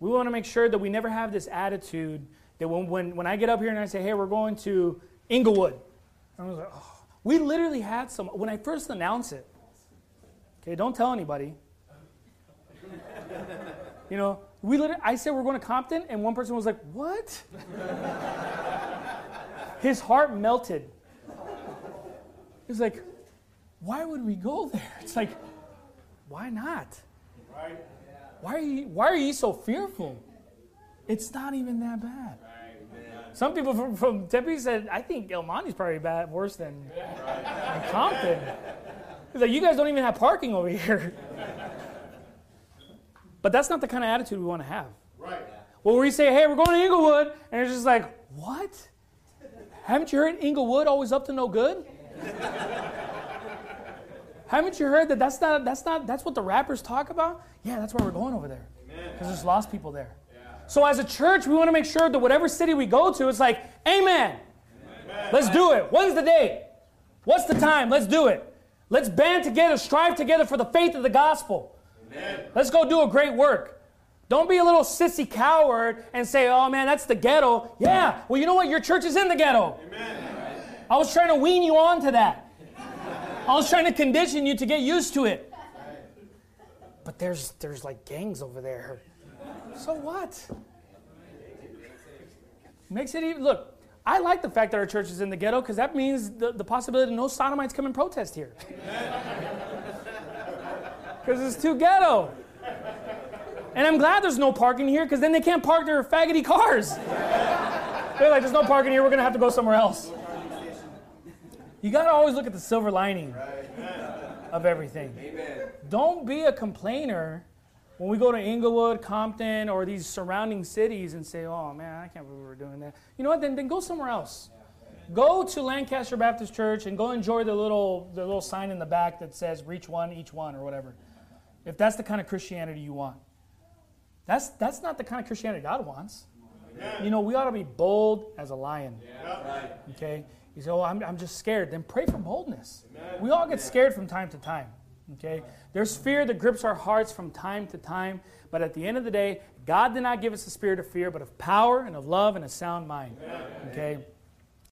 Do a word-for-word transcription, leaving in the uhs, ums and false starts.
We want to make sure that we never have this attitude that when, when, when I get up here and I say, hey, we're going to Inglewood. I was like, oh. We literally had some, when I first announced it, okay, don't tell anybody. You know, we literally, I said we're going to Compton, and one person was like, what? His heart melted. He was like, why would we go there? It's like, why not? Right. Why are you, why are you so fearful? It's not even that bad. Right. Some people from, from Tempe said, I think El Monte's probably bad, worse than, than Compton. He's like, you guys don't even have parking over here. But that's not the kind of attitude we want to have. Right. Well, we say, hey, we're going to Inglewood, and it's just like, what? Haven't you heard Inglewood always up to no good? Haven't you heard that that's not, that's not, that's what the rappers talk about? Yeah, that's why we're going over there. Because there's lost people there. Yeah. So as a church, we want to make sure that whatever city we go to, it's like, amen. Amen. Let's do it. When's the date? What's the time? Let's do it. Let's band together, strive together for the faith of the gospel. Amen. Let's go do a great work. Don't be a little sissy coward and say, oh man, that's the ghetto. Yeah, well, you know what? Your church is in the ghetto. Amen. I was trying to wean you on to that. I was trying to condition you to get used to it. But there's there's like gangs over there. So what? Makes it even, look, I like the fact that our church is in the ghetto because that means the, the possibility no sodomites come and protest here. Because it's too ghetto. And I'm glad there's no parking here because then they can't park their faggoty cars. They're like, there's no parking here, we're going to have to go somewhere else. You got to always look at the silver lining of everything. Amen. Don't be a complainer when we go to Inglewood, Compton, or these surrounding cities and say, oh man, I can't believe we're doing that. You know what? Then, then go somewhere else. Go to Lancaster Baptist Church and go enjoy the little, the little sign in the back that says reach one, each one, or whatever. If that's the kind of Christianity you want. That's, that's not the kind of Christianity God wants. Amen. You know, we ought to be bold as a lion. Yeah. Okay? You say, oh, I'm, I'm just scared. Then pray for boldness. Amen. We all get scared from time to time. Okay? There's fear that grips our hearts from time to time. But at the end of the day, God did not give us a spirit of fear, but of power and of love and a sound mind. Okay?